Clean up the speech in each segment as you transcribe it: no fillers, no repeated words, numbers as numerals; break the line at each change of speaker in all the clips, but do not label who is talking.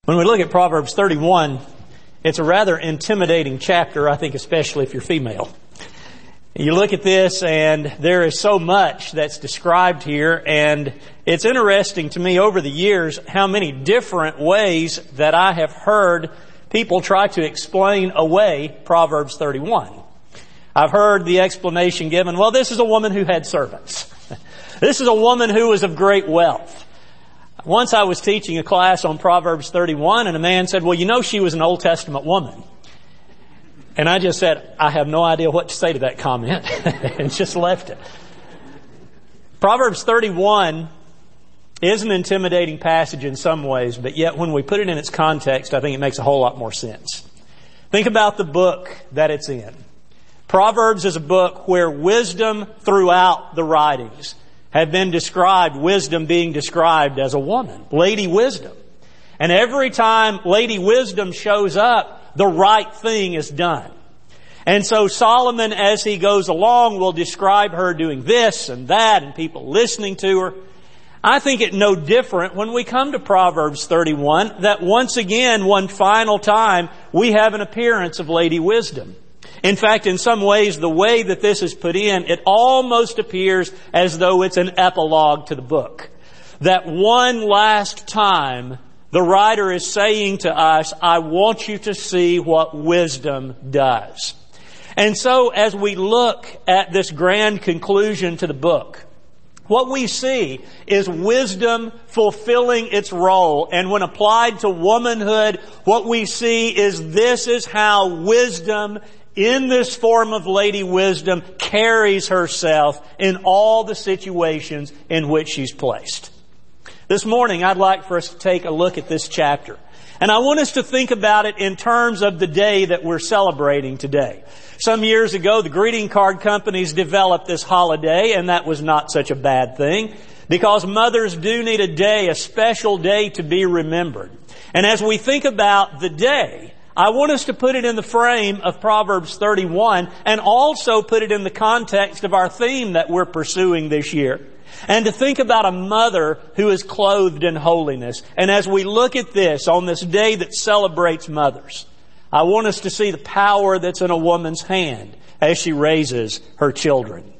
When we look at Proverbs 31, it's a rather intimidating chapter, I think, especially if you're female. You look at this and there is so much that's described here, and it's interesting to me over the years how many different ways that I have heard people try to explain away Proverbs 31. I've heard the explanation given, well, this is a woman who had servants. This is a woman who was of great wealth. Once I was teaching a class on Proverbs 31 and a man said, well, you know, she was an Old Testament woman. And I just said, I have no idea what to say to that comment and just left it. Proverbs 31 is an intimidating passage in some ways, but yet when we put it in its context, I think it makes a whole lot more sense. Think about the book that it's in. Proverbs is a book where wisdom throughout the writings have been described, wisdom being described as a woman, Lady Wisdom. And every time Lady Wisdom shows up, the right thing is done. And so Solomon, as he goes along, will describe her doing this and that and people listening to her. I think it no different when we come to Proverbs 31 that once again, one final time, we have an appearance of Lady Wisdom. In fact, in some ways, the way that this is put in, it almost appears as though it's an epilogue to the book. That one last time, the writer is saying to us, I want you to see what wisdom does. And so, as we look at this grand conclusion to the book, what we see is wisdom fulfilling its role. And when applied to womanhood, what we see is this is how wisdom in this form of Lady Wisdom carries herself in all the situations in which she's placed. This morning, I'd like for us to take a look at this chapter. And I want us to think about it in terms of the day that we're celebrating today. Some years ago, the greeting card companies developed this holiday, and that was not such a bad thing, because mothers do need a day, a special day to be remembered. And as we think about the day, I want us to put it in the frame of Proverbs 31 and also put it in the context of our theme that we're pursuing this year. And to think about a mother who is clothed in holiness. And as we look at this on this day that celebrates mothers, I want us to see the power that's in a woman's hand as she raises her children.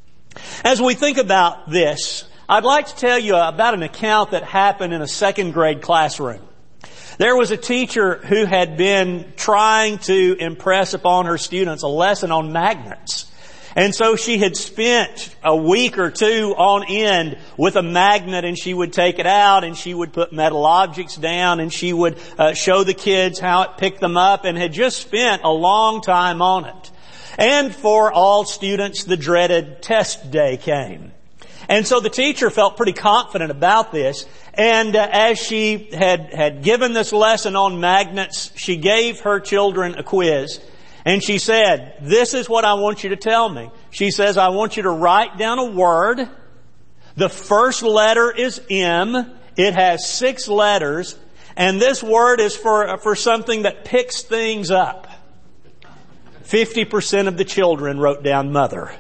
As we think about this, I'd like to tell you about an account that happened in a second grade classroom. There was a teacher who had been trying to impress upon her students a lesson on magnets. And so she had spent a week or two on end with a magnet, and she would take it out and she would put metal objects down and she would show the kids how it picked them up, and had just spent a long time on it. And for all students, the dreaded test day came. And so the teacher felt pretty confident about this. And as she had given this lesson on magnets, she gave her children a quiz. And she said, this is what I want you to tell me. She says, I want you to write down a word. The first letter is M. It has 6 letters. And this word is for something that picks things up. 50% of the children wrote down mother.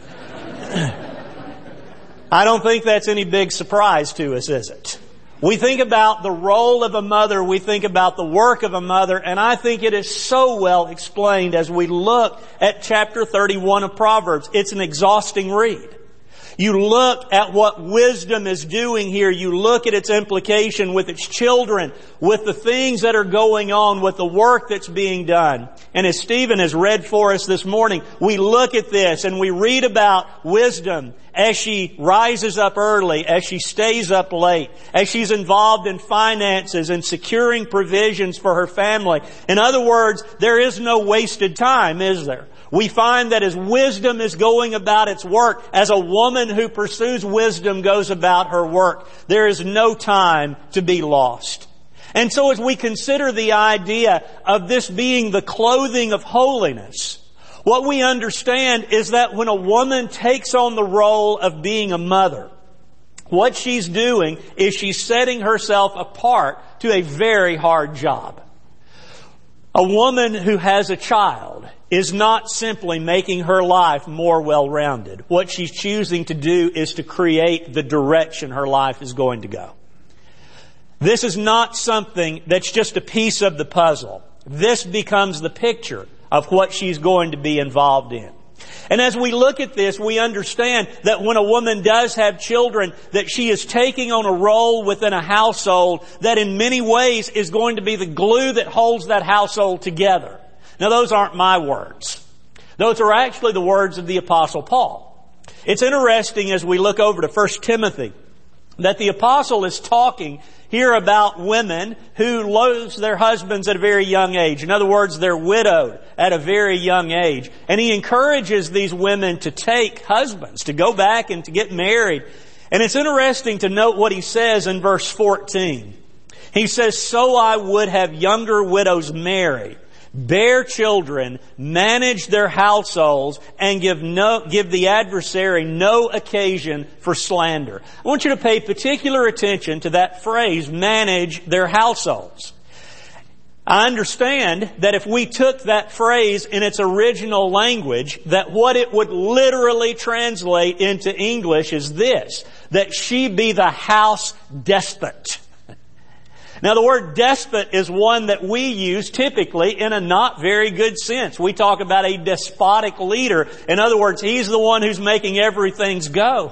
I don't think that's any big surprise to us, is it? We think about the role of a mother, we think about the work of a mother, and I think it is so well explained as we look at chapter 31 of Proverbs. It's an exhausting read. You look at what wisdom is doing here. You look at its implication with its children, with the things that are going on, with the work that's being done. And as Stephen has read for us this morning, we look at this and we read about wisdom as she rises up early, as she stays up late, as she's involved in finances and securing provisions for her family. In other words, there is no wasted time, is there? We find that as wisdom is going about its work, as a woman who pursues wisdom goes about her work, there is no time to be lost. And so as we consider the idea of this being the clothing of holiness, what we understand is that when a woman takes on the role of being a mother, what she's doing is she's setting herself apart to a very hard job. A woman who has a child is not simply making her life more well-rounded. What she's choosing to do is to create the direction her life is going to go. This is not something that's just a piece of the puzzle. This becomes the picture of what she's going to be involved in. And as we look at this, we understand that when a woman does have children, that she is taking on a role within a household that in many ways is going to be the glue that holds that household together. Now, those aren't my words. Those are actually the words of the Apostle Paul. It's interesting as we look over to 1 Timothy that the Apostle is talking here about women who lose their husbands at a very young age. In other words, they're widowed at a very young age. And he encourages these women to take husbands, to go back and to get married. And it's interesting to note what he says in verse 14. He says, "So I would have younger widows marry, bear children, manage their households, and give the adversary no occasion for slander." I want you to pay particular attention to that phrase, manage their households. I understand that if we took that phrase in its original language, that what it would literally translate into English is this, that she be the house despot. Now, the word despot is one that we use typically in a not very good sense. We talk about a despotic leader. In other words, he's the one who's making everything go.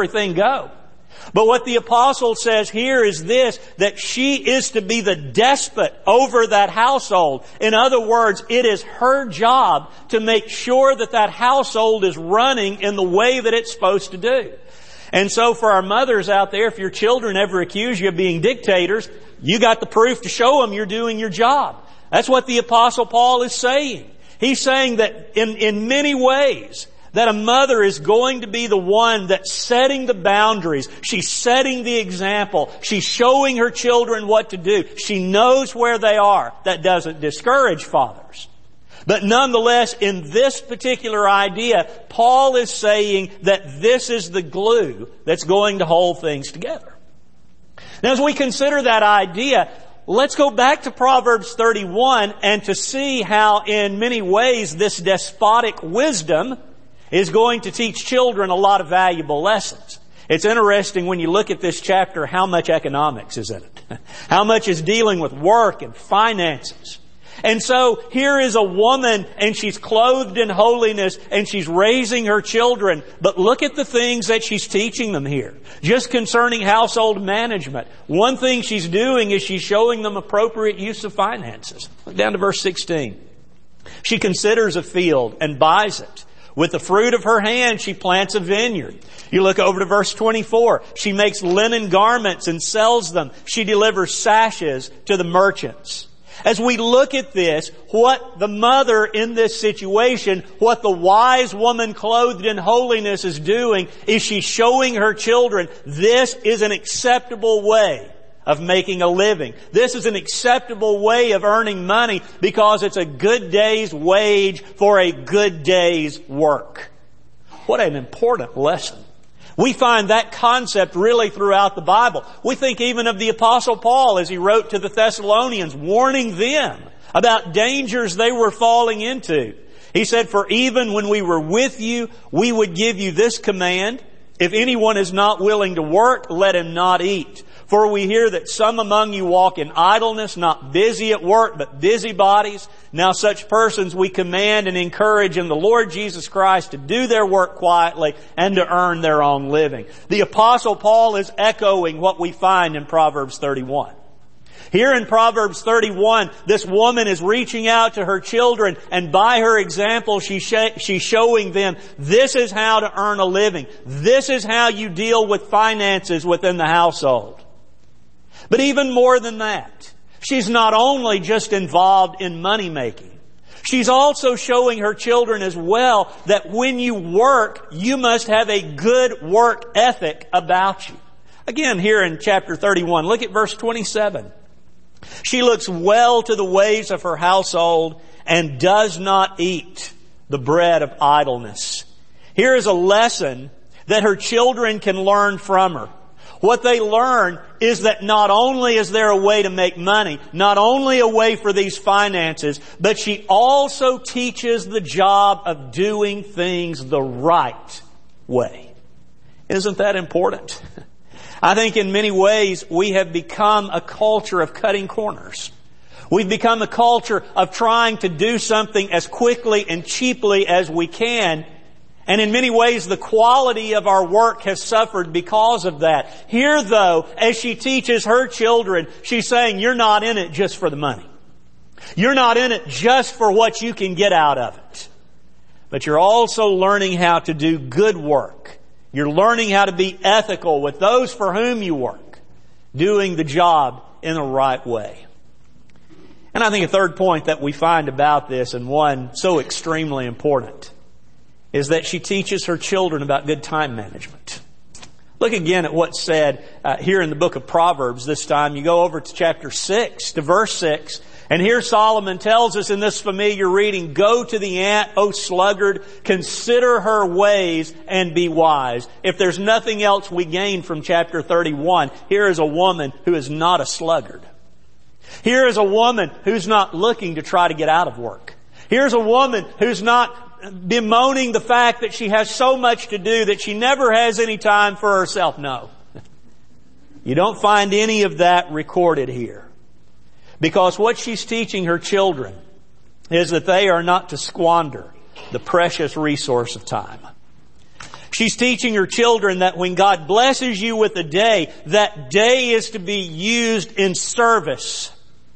But what the apostle says here is this, that she is to be the despot over that household. In other words, it is her job to make sure that that household is running in the way that it's supposed to do. And so for our mothers out there, if your children ever accuse you of being dictators, you got the proof to show them you're doing your job. That's what the Apostle Paul is saying. He's saying that in many ways, that a mother is going to be the one that's setting the boundaries. She's setting the example. She's showing her children what to do. She knows where they are. That doesn't discourage fathers. But nonetheless, in this particular idea, Paul is saying that this is the glue that's going to hold things together. Now, as we consider that idea, let's go back to Proverbs 31 and to see how in many ways this despotic wisdom is going to teach children a lot of valuable lessons. It's interesting when you look at this chapter how much economics is in it. How much is dealing with work and finances. And so here is a woman and she's clothed in holiness and she's raising her children. But look at the things that she's teaching them here. Just concerning household management. One thing she's doing is she's showing them appropriate use of finances. Look down to verse 16. She considers a field and buys it. With the fruit of her hand, she plants a vineyard. You look over to verse 24. She makes linen garments and sells them. She delivers sashes to the merchants. As we look at this, what the mother in this situation, what the wise woman clothed in holiness is doing, is she's showing her children this is an acceptable way of making a living. This is an acceptable way of earning money because it's a good day's wage for a good day's work. What an important lesson. We find that concept really throughout the Bible. We think even of the Apostle Paul as he wrote to the Thessalonians, warning them about dangers they were falling into. He said, "For even when we were with you, we would give you this command. If anyone is not willing to work, let him not eat. For we hear that some among you walk in idleness, not busy at work, but busybodies. Now such persons we command and encourage in the Lord Jesus Christ to do their work quietly and to earn their own living." The Apostle Paul is echoing what we find in Proverbs 31. Here in Proverbs 31, this woman is reaching out to her children, and by her example, she's showing them this is how to earn a living. This is how you deal with finances within the household. But even more than that, she's not only just involved in money making. She's also showing her children as well that when you work, you must have a good work ethic about you. Again, here in chapter 31, look at verse 27. She looks well to the ways of her household and does not eat the bread of idleness. Here is a lesson that her children can learn from her. What they learn is that not only is there a way to make money, not only a way for these finances, but she also teaches the job of doing things the right way. Isn't that important? I think in many ways we have become a culture of cutting corners. We've become a culture of trying to do something as quickly and cheaply as we can. And in many ways the quality of our work has suffered because of that. Here though, as she teaches her children, she's saying you're not in it just for the money. You're not in it just for what you can get out of it. But you're also learning how to do good work. You're learning how to be ethical with those for whom you work, doing the job in the right way. And I think a third point that we find about this, and one so extremely important, is that she teaches her children about good time management. Look again at what's said here in the book of Proverbs this time. You go over to chapter 6, to verse 6. And here Solomon tells us in this familiar reading, "Go to the ant, O sluggard, consider her ways and be wise." If there's nothing else we gain from chapter 31, here is a woman who is not a sluggard. Here is a woman who's not looking to try to get out of work. Here's a woman who's not bemoaning the fact that she has so much to do that she never has any time for herself. No. You don't find any of that recorded here. Because what she's teaching her children is that they are not to squander the precious resource of time. She's teaching her children that when God blesses you with a day, that day is to be used in service.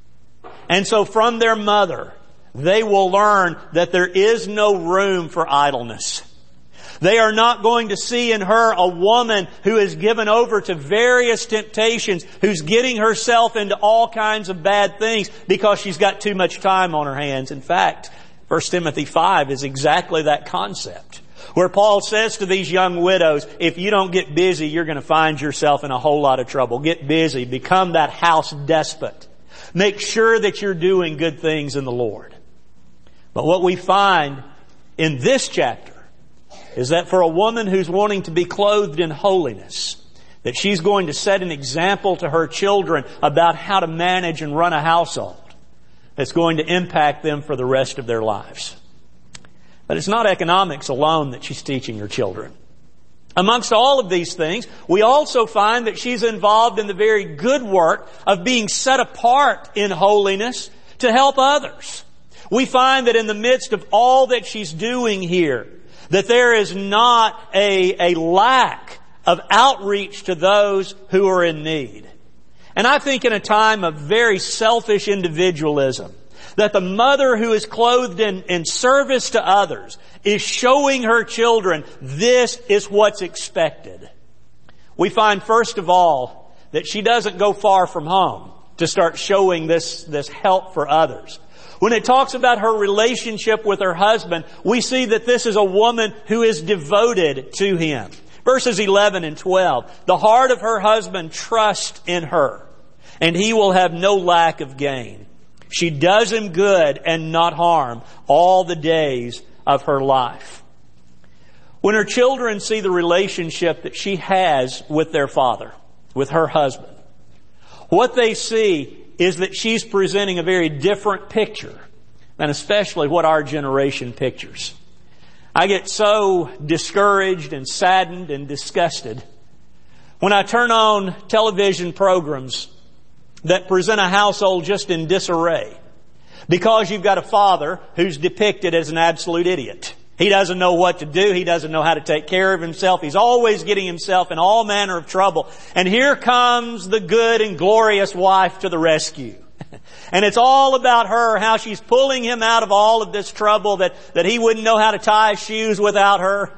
And so from their mother, they will learn that there is no room for idleness. They are not going to see in her a woman who is given over to various temptations, who's getting herself into all kinds of bad things because she's got too much time on her hands. In fact, 1 Timothy 5 is exactly that concept, where Paul says to these young widows, if you don't get busy, you're going to find yourself in a whole lot of trouble. Get busy. Become that house despot. Make sure that you're doing good things in the Lord. But what we find in this chapter is that for a woman who's wanting to be clothed in holiness, that she's going to set an example to her children about how to manage and run a household that's going to impact them for the rest of their lives. But it's not economics alone that she's teaching her children. Amongst all of these things, we also find that she's involved in the very good work of being set apart in holiness to help others. We find that in the midst of all that she's doing here, that there is not a lack of outreach to those who are in need. And I think in a time of very selfish individualism, that the mother who is clothed in service to others is showing her children this is what's expected. We find, first of all, that she doesn't go far from home to start showing this help for others. When it talks about her relationship with her husband, we see that this is a woman who is devoted to him. Verses 11 and 12. The heart of her husband trusts in her, and he will have no lack of gain. She does him good and not harm all the days of her life. When her children see the relationship that she has with their father, with her husband, what they see is that she's presenting a very different picture than especially what our generation pictures. I get so discouraged and saddened and disgusted when I turn on television programs that present a household just in disarray, because you've got a father who's depicted as an absolute idiot. He doesn't know what to do. He doesn't know how to take care of himself. He's always getting himself in all manner of trouble. And here comes the good and glorious wife to the rescue. And it's all about her, how she's pulling him out of all of this trouble, that he wouldn't know how to tie his shoes without her.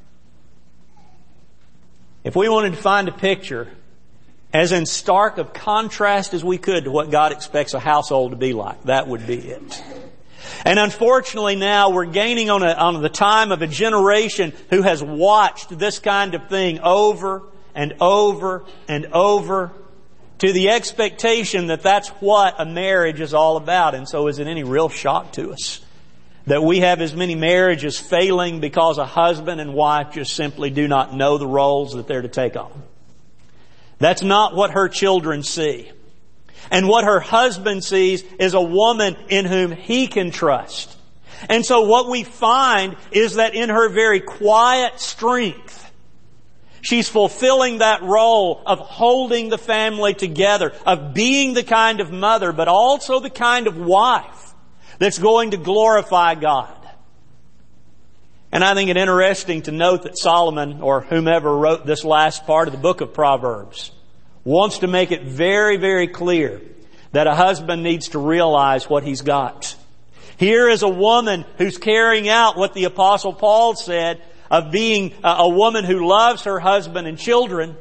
If we wanted to find a picture as in stark of contrast as we could to what God expects a household to be like, that would be it. And unfortunately now we're gaining on the time of a generation who has watched this kind of thing over and over and over, to the expectation that that's what a marriage is all about. And so is it any real shock to us that we have as many marriages failing because a husband and wife just simply do not know the roles that they're to take on? That's not what her children see. And what her husband sees is a woman in whom he can trust. And so what we find is that in her very quiet strength, She's fulfilling that role of holding the family together, of being the kind of mother, but also the kind of wife that's going to glorify God. And I think it interesting to note that Solomon, or whomever wrote this last part of the book of Proverbs, wants to make it very, very clear that a husband needs to realize what he's got. Here is a woman who's carrying out what the Apostle Paul said of being a woman who loves her husband and children,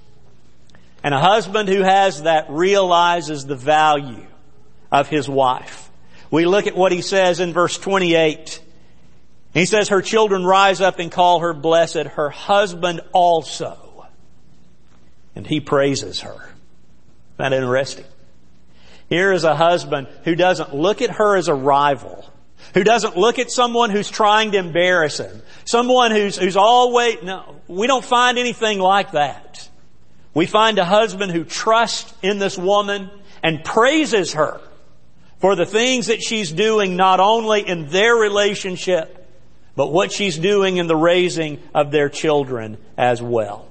and a husband who has that realizes the value of his wife. We look at what he says in verse 28. He says, her children rise up and call her blessed, her husband also. And he praises her. Isn't that interesting? Here is a husband who doesn't look at her as a rival, who doesn't look at someone who's trying to embarrass him, someone who's always, no, we don't find anything like that. We find a husband who trusts in this woman and praises her for the things that she's doing, not only in their relationship, but what she's doing in the raising of their children as well.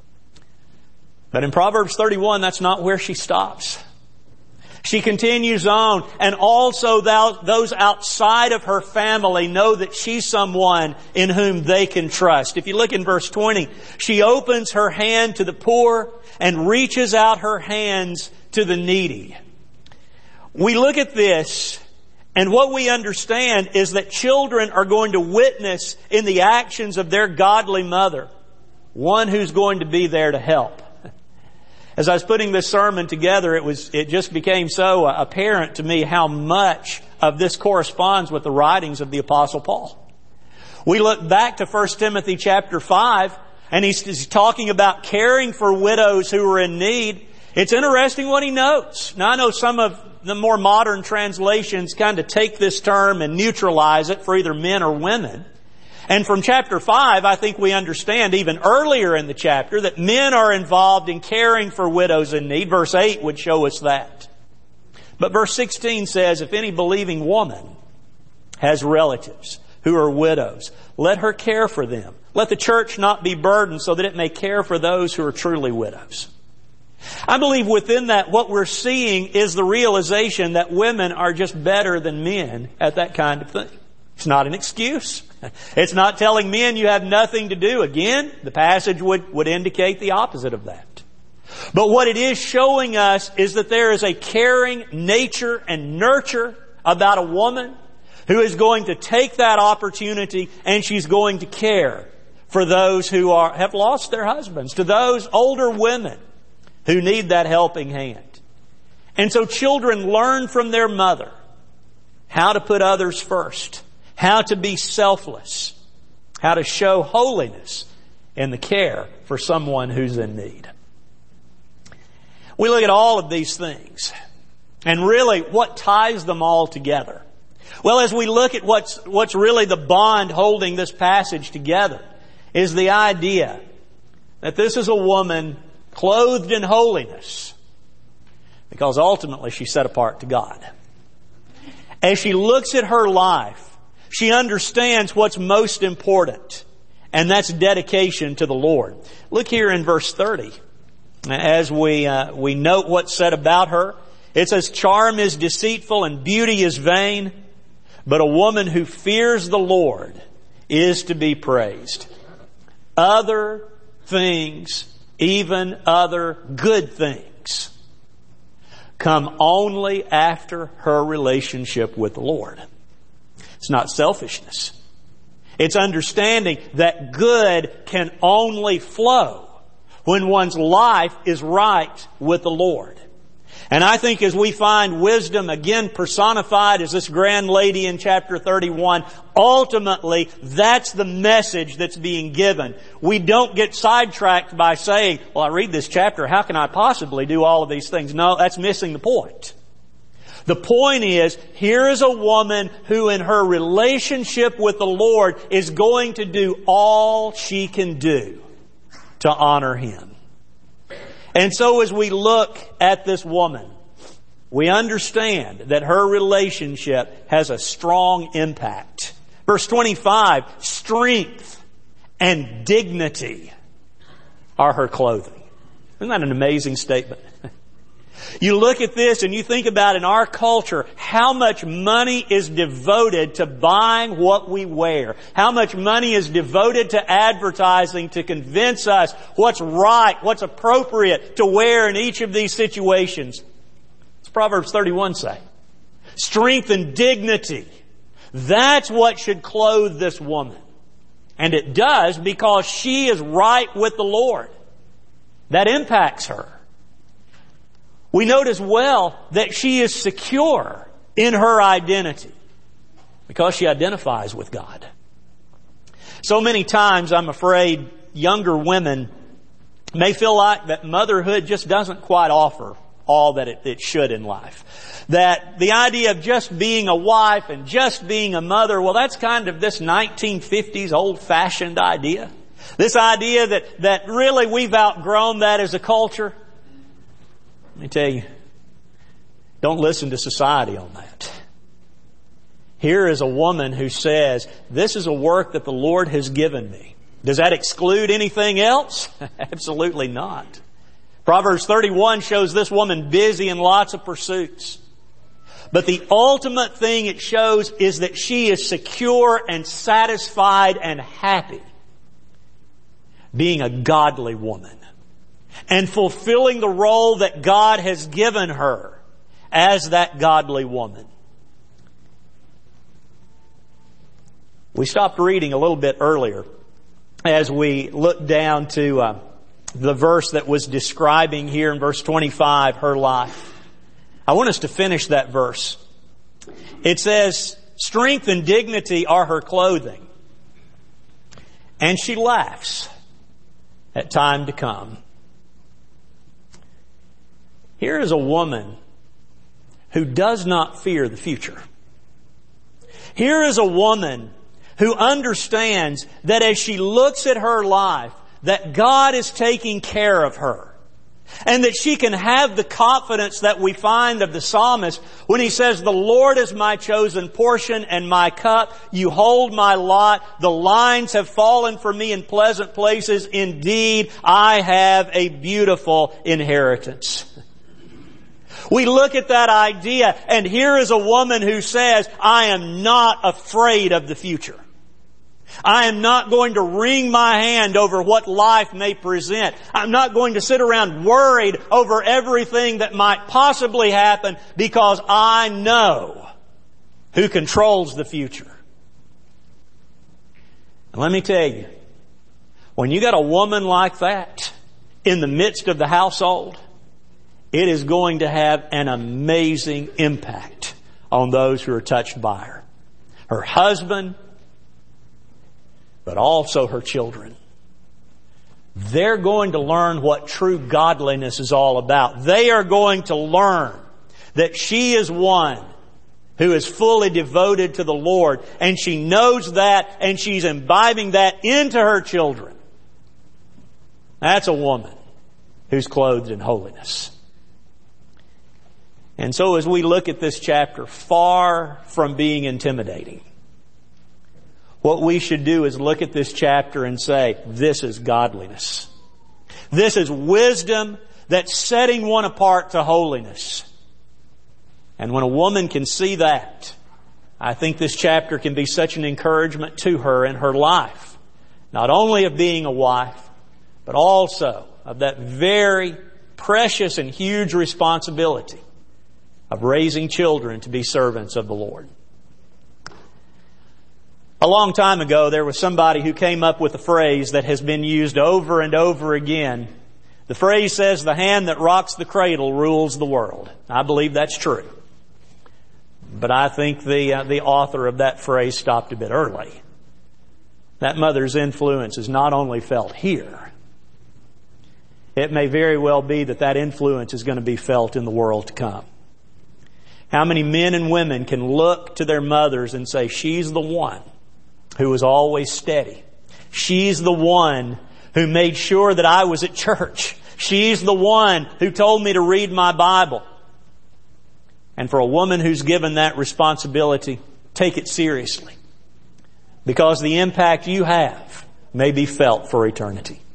But in Proverbs 31, that's not where she stops. She continues on, and also those outside of her family know that she's someone in whom they can trust. If you look in verse 20, she opens her hand to the poor and reaches out her hands to the needy. We look at this, and what we understand is that children are going to witness in the actions of their godly mother one who's going to be there to help. As I was putting this sermon together, it just became so apparent to me how much of this corresponds with the writings of the Apostle Paul. We look back to 1 Timothy chapter 5, and he's talking about caring for widows who are in need. It's interesting what he notes. Now, I know some of the more modern translations kind of take this term and neutralize it for either men or women. And from chapter 5, I think we understand even earlier in the chapter that men are involved in caring for widows in need. Verse 8 would show us that. But verse 16 says, if any believing woman has relatives who are widows, let her care for them. Let the church not be burdened so that it may care for those who are truly widows. I believe within that what we're seeing is the realization that women are just better than men at that kind of thing. It's not an excuse. It's not telling men you have nothing to do. Again, the passage would indicate the opposite of that. But what it is showing us is that there is a caring nature and nurture about a woman who is going to take that opportunity and she's going to care for those who have lost their husbands, to those older women who need that helping hand. And so children learn from their mother how to put others first, how to be selfless, how to show holiness in the care for someone who's in need. We look at all of these things, and really what ties them all together? Well, as we look at what's really the bond holding this passage together is the idea that this is a woman clothed in holiness because ultimately she's set apart to God. As she looks at her life, she understands what's most important, and that's dedication to the Lord. Look here in verse 30. As we note what's said about her, it says, charm is deceitful and beauty is vain, but a woman who fears the Lord is to be praised. Other things, even other good things, come only after her relationship with the Lord. It's not selfishness. It's understanding that good can only flow when one's life is right with the Lord. And I think as we find wisdom again personified as this grand lady in chapter 31, ultimately that's the message that's being given. We don't get sidetracked by saying, well, I read this chapter, how can I possibly do all of these things? No, that's missing the point. The point is, here is a woman who in her relationship with the Lord is going to do all she can do to honor Him. And so as we look at this woman, we understand that her relationship has a strong impact. Verse 25, strength and dignity are her clothing. Isn't that an amazing statement? You look at this and you think about in our culture how much money is devoted to buying what we wear. How much money is devoted to advertising to convince us what's right, what's appropriate to wear in each of these situations. What's Proverbs 31 say? Strength and dignity. That's what should clothe this woman. And it does because she is right with the Lord. That impacts her. We note as well that she is secure in her identity because she identifies with God. So many times, I'm afraid, younger women may feel like that motherhood just doesn't quite offer all that it should in life. That the idea of just being a wife and just being a mother, well, that's kind of this 1950s old-fashioned idea. This idea that really we've outgrown that as a culture. Let me tell you, don't listen to society on that. Here is a woman who says, this is a work that the Lord has given me. Does that exclude anything else? Absolutely not. Proverbs 31 shows this woman busy in lots of pursuits. But the ultimate thing it shows is that she is secure and satisfied and happy being a godly woman and fulfilling the role that God has given her as that godly woman. We stopped reading a little bit earlier as we looked down to the verse that was describing here in verse 25 her life. I want us to finish that verse. It says, strength and dignity are her clothing, and she laughs at time to come. Here is a woman who does not fear the future. Here is a woman who understands that as she looks at her life, that God is taking care of her. And that she can have the confidence that we find of the psalmist when he says, the Lord is my chosen portion and my cup. You hold my lot. The lines have fallen for me in pleasant places. Indeed, I have a beautiful inheritance. We look at that idea, and here is a woman who says, I am not afraid of the future. I am not going to wring my hand over what life may present. I'm not going to sit around worried over everything that might possibly happen because I know who controls the future. And let me tell you, when you got a woman like that in the midst of the household, it is going to have an amazing impact on those who are touched by her. Her husband, but also her children. They're going to learn what true godliness is all about. They are going to learn that she is one who is fully devoted to the Lord, and she knows that, and she's imbibing that into her children. That's a woman who's clothed in holiness. And so as we look at this chapter, far from being intimidating, what we should do is look at this chapter and say, this is godliness. This is wisdom that's setting one apart to holiness. And when a woman can see that, I think this chapter can be such an encouragement to her in her life. Not only of being a wife, but also of that very precious and huge responsibility of raising children to be servants of the Lord. A long time ago, there was somebody who came up with a phrase that has been used over and over again. The phrase says, the hand that rocks the cradle rules the world. I believe that's true. But I think the author of that phrase stopped a bit early. That mother's influence is not only felt here. It may very well be that influence is going to be felt in the world to come. How many men and women can look to their mothers and say, she's the one who was always steady. She's the one who made sure that I was at church. She's the one who told me to read my Bible. And for a woman who's given that responsibility, take it seriously. Because the impact you have may be felt for eternity.